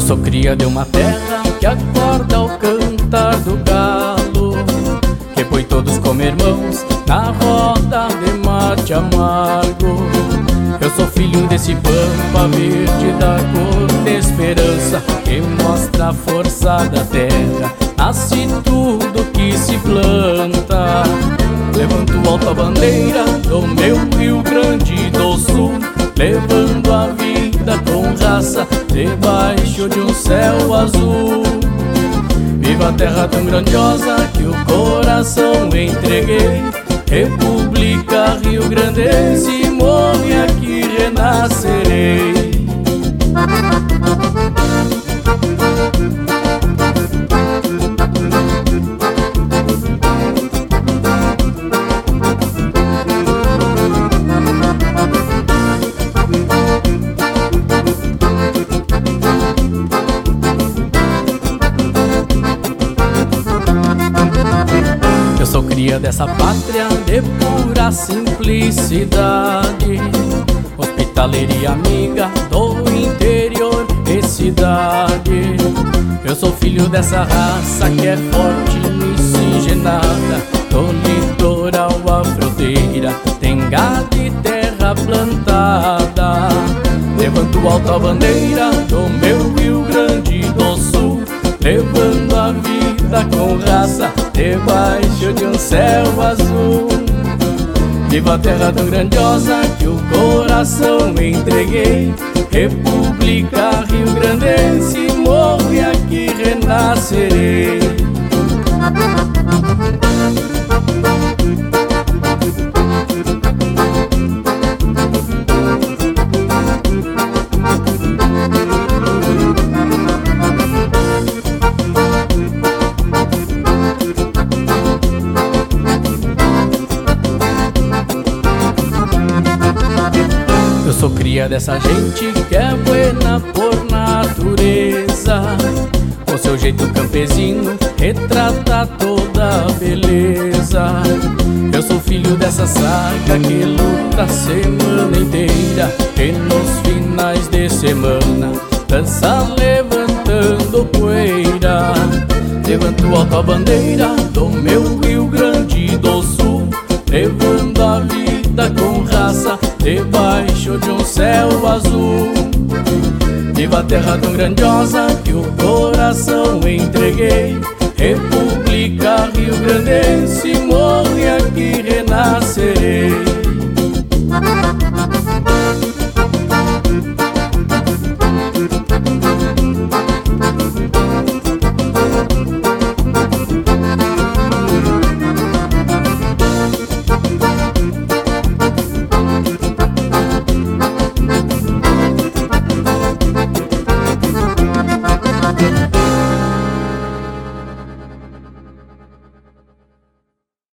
sou cria de uma terra que acorda ao cantar do galo, que põe todos como irmãos na roda de mate amargo. Eu sou filho desse pampa verde da cor de esperança, que mostra a força da terra, nasce tudo que se planta. Levanto alto a bandeira do meu Rio Grande do Sul, levando a vida com raça debaixo de um céu azul. Viva a terra tão grandiosa que o coração entreguei, República Rio Grandense, morre aqui renascerei. Eu sou cria dessa pátria de pura simplicidade, hospitaleira e amiga do interior e cidade. Eu sou filho dessa raça que é forte e miscigenada, do litoral à fronteira, tem gado e terra plantada. Levanto alto a bandeira do meu Rio Grande do Sul, levando a vida com raça debaixo de um céu azul. Viva a terra tão grandiosa que o coração entreguei, República Rio Grandense, morre aqui renascerei. Eu sou cria dessa gente que é buena por natureza, com seu jeito campesino retrata toda a beleza. Eu sou filho dessa saga que luta a semana inteira, e nos finais de semana dança levantando poeira. Levanto alto a bandeira do meu Rio Grande do Sul, levando a vida com raça debaixo de um céu azul. Viva a terra tão grandiosa que o coração entreguei, República Rio Grandense, morre aqui renascerei.